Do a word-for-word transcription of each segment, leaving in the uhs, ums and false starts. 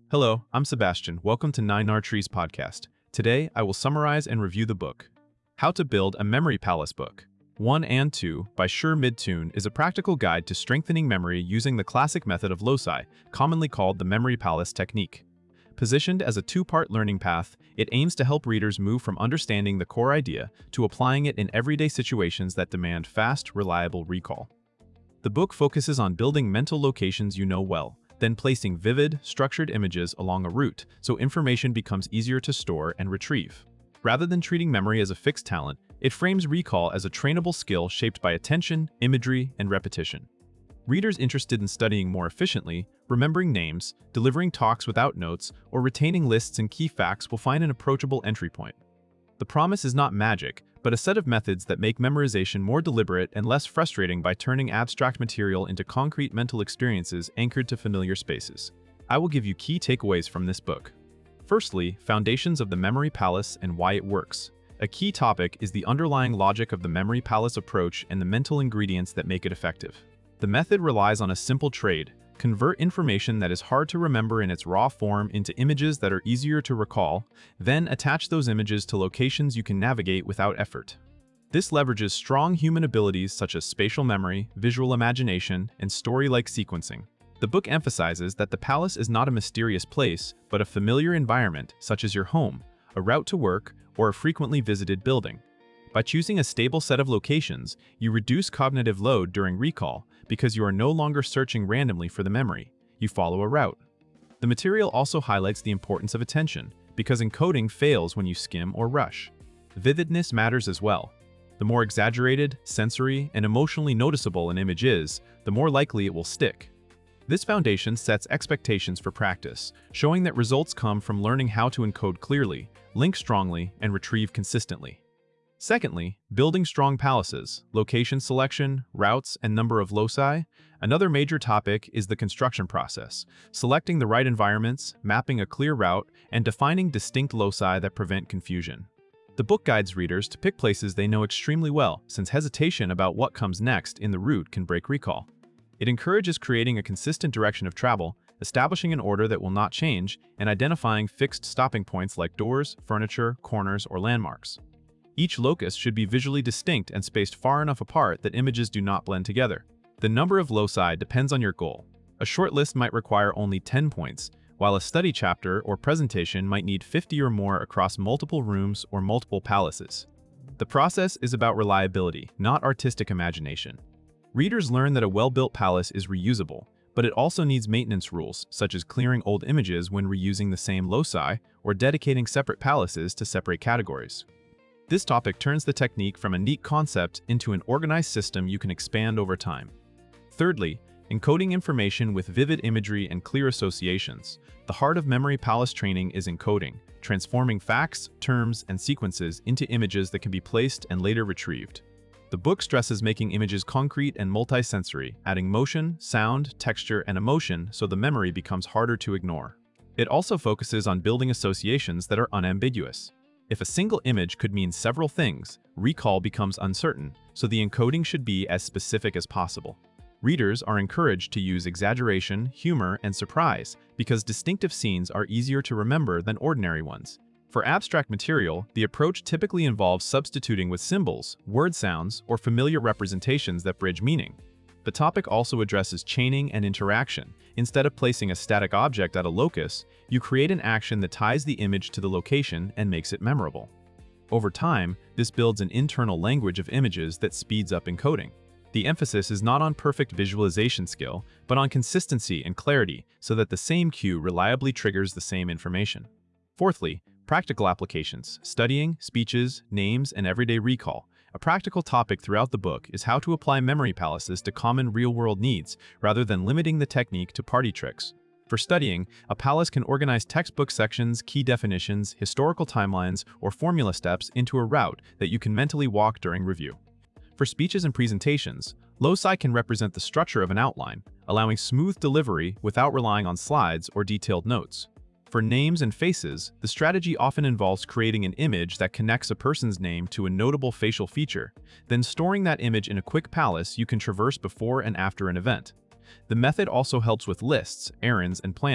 Hello, I'm Sebastian. Welcome to Nine R Trees podcast. Today, I will summarize and review the book, How to Build a Memory Palace Book. one and two by Sher Midtoon is a practical guide to strengthening memory using the classic method of loci, commonly called the Memory Palace technique. Positioned as a two-part learning path, it aims to help readers move from understanding the core idea to applying it in everyday situations that demand fast, reliable recall. The book focuses on building mental locations you know well, then placing vivid, structured images along a route so information becomes easier to store and retrieve. Rather than treating memory as a fixed talent, it frames recall as a trainable skill shaped by attention, imagery, and repetition. Readers interested in studying more efficiently, remembering names, delivering talks without notes, or retaining lists and key facts will find an approachable entry point. The promise is not magic, but a set of methods that make memorization more deliberate and less frustrating by turning abstract material into concrete mental experiences anchored to familiar spaces. I will give you key takeaways from this book. Firstly, foundations of the Memory Palace and why it works. A key topic is the underlying logic of the Memory Palace approach and the mental ingredients that make it effective. The method relies on a simple trade: convert information that is hard to remember in its raw form into images that are easier to recall, then attach those images to locations you can navigate without effort. This leverages strong human abilities such as spatial memory, visual imagination, and story-like sequencing. The book emphasizes that the palace is not a mysterious place, but a familiar environment such as your home, a route to work, or a frequently visited building. By choosing a stable set of locations, you reduce cognitive load during recall because you are no longer searching randomly for the memory. You follow a route. The material also highlights the importance of attention because encoding fails when you skim or rush. Vividness matters as well. The more exaggerated, sensory, and emotionally noticeable an image is, the more likely it will stick. This foundation sets expectations for practice, showing that results come from learning how to encode clearly, link strongly, and retrieve consistently. Secondly, building strong palaces, location selection, routes, and number of loci. Another major topic is the construction process, selecting the right environments, mapping a clear route, and defining distinct loci that prevent confusion. The book guides readers to pick places they know extremely well, since hesitation about what comes next in the route can break recall. It encourages creating a consistent direction of travel, establishing an order that will not change, and identifying fixed stopping points like doors, furniture, corners, or landmarks. Each locus should be visually distinct and spaced far enough apart that images do not blend together. The number of loci depends on your goal. A short list might require only ten points, while a study chapter or presentation might need fifty or more across multiple rooms or multiple palaces. The process is about reliability, not artistic imagination. Readers learn that a well-built palace is reusable, but it also needs maintenance rules, such as clearing old images when reusing the same loci or dedicating separate palaces to separate categories. This topic turns the technique from a neat concept into an organized system you can expand over time. Thirdly, encoding information with vivid imagery and clear associations. The heart of Memory Palace training is encoding, transforming facts, terms, and sequences into images that can be placed and later retrieved. The book stresses making images concrete and multisensory, adding motion, sound, texture, and emotion so the memory becomes harder to ignore. It also focuses on building associations that are unambiguous. If a single image could mean several things, recall becomes uncertain, so the encoding should be as specific as possible. Readers are encouraged to use exaggeration, humor, and surprise because distinctive scenes are easier to remember than ordinary ones. For abstract material, the approach typically involves substituting with symbols, word sounds, or familiar representations that bridge meaning. The topic also addresses chaining and interaction. Instead of placing a static object at a locus, you create an action that ties the image to the location and makes it memorable. Over time, this builds an internal language of images that speeds up encoding. The emphasis is not on perfect visualization skill, but on consistency and clarity so that the same cue reliably triggers the same information. Fourthly, practical applications, studying, speeches, names, and everyday recall. A practical topic throughout the book is how to apply memory palaces to common real-world needs rather than limiting the technique to party tricks. For studying, a palace can organize textbook sections, key definitions, historical timelines, or formula steps into a route that you can mentally walk during review. For speeches and presentations, loci can represent the structure of an outline, allowing smooth delivery without relying on slides or detailed notes. For names and faces, the strategy often involves creating an image that connects a person's name to a notable facial feature, then storing that image in a quick palace you can traverse before and after an event. The method also helps with lists, errands, and planning,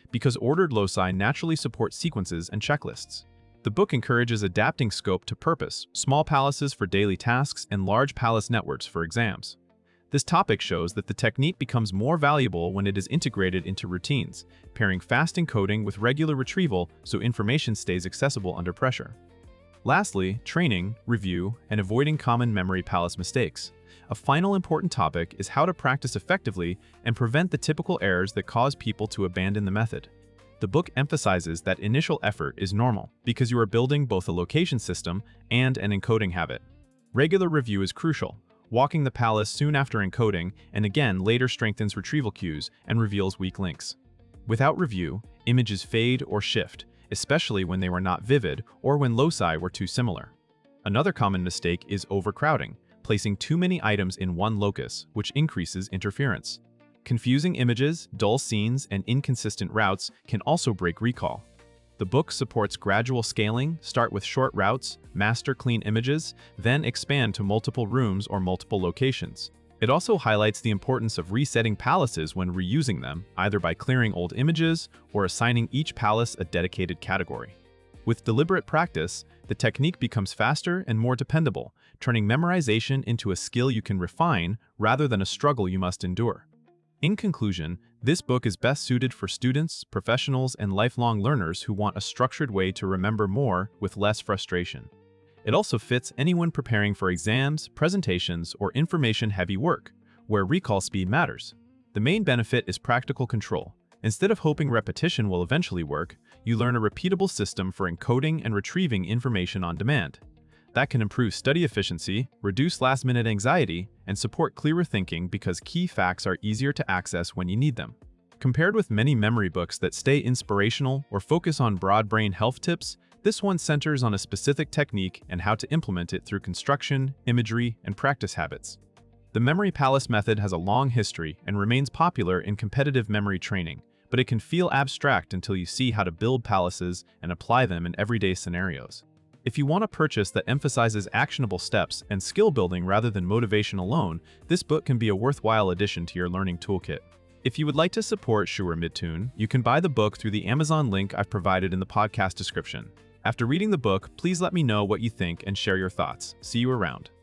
because ordered loci naturally support sequences and checklists. The book encourages adapting scope to purpose, small palaces for daily tasks and large palace networks for exams. This topic shows that the technique becomes more valuable when it is integrated into routines, pairing fast encoding with regular retrieval so information stays accessible under pressure. Lastly, training, review, and avoiding common memory palace mistakes. A final important topic is how to practice effectively and prevent the typical errors that cause people to abandon the method. The book emphasizes that initial effort is normal because you are building both a location system and an encoding habit. Regular review is crucial. Walking the palace soon after encoding and again later strengthens retrieval cues and reveals weak links. Without review, images fade or shift, especially when they were not vivid or when loci were too similar. Another common mistake is overcrowding, placing too many items in one locus, which increases interference. Confusing images, dull scenes, and inconsistent routes can also break recall. The book supports gradual scaling. Start with short routes, master clean images, then expand to multiple rooms or multiple locations. It also highlights the importance of resetting palaces when reusing them, either by clearing old images or assigning each palace a dedicated category. With deliberate practice, the technique becomes faster and more dependable, turning memorization into a skill you can refine rather than a struggle you must endure. In conclusion, this book is best suited for students, professionals, and lifelong learners who want a structured way to remember more with less frustration. It also fits anyone preparing for exams, presentations, or information-heavy work, where recall speed matters. The main benefit is practical control. Instead of hoping repetition will eventually work, you learn a repeatable system for encoding and retrieving information on demand. That can improve study efficiency, reduce last-minute anxiety, and support clearer thinking because key facts are easier to access when you need them. Compared with many memory books that stay inspirational or focus on broad brain health tips, this one centers on a specific technique and how to implement it through construction, imagery, and practice habits. The Memory Palace method has a long history and remains popular in competitive memory training, but it can feel abstract until you see how to build palaces and apply them in everyday scenarios. If you want a purchase that emphasizes actionable steps and skill building rather than motivation alone, this book can be a worthwhile addition to your learning toolkit. If you would like to support Sure Midtoon, you can buy the book through the Amazon link I've provided in the podcast description. After reading the book, please let me know what you think and share your thoughts. See you around.